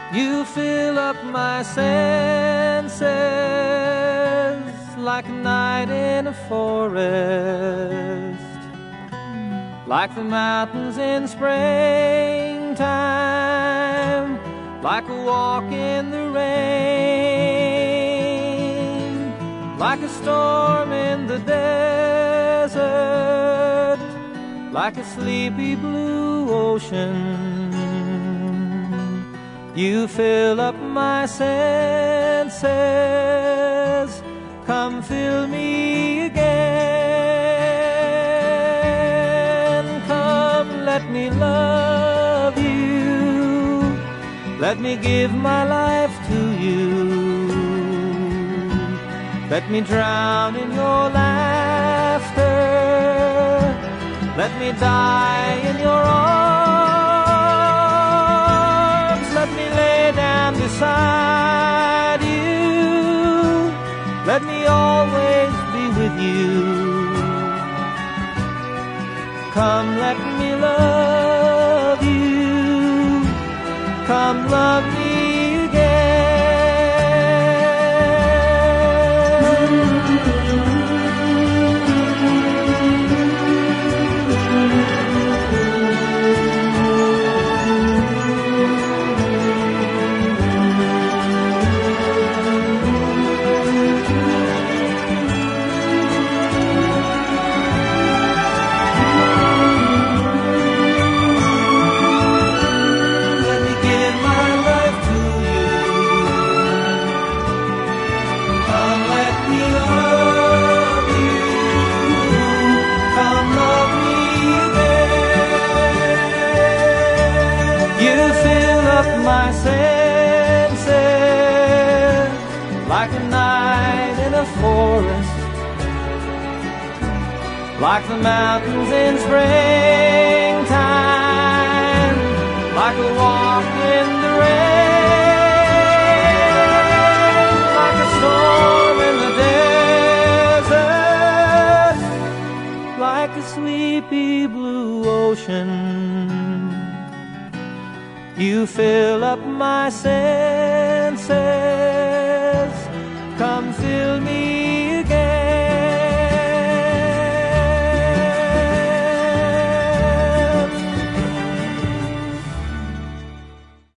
You fill up my senses like a night in a forest, like the mountains in springtime, like a walk in the rain, like a storm in the desert, like a sleepy blue ocean. You fill up my senses, come fill me again. Come, let me love you, let me give my life to you. Let me drown in your laughter, let me die in your arms. Let me lay down beside you, let me always be with you. Come, let me love you, come love me again. My senses like a night in a forest, like the mountains in springtime, like a walk in the rain, like a storm in the desert, like a sleepy blue ocean. You fill up my senses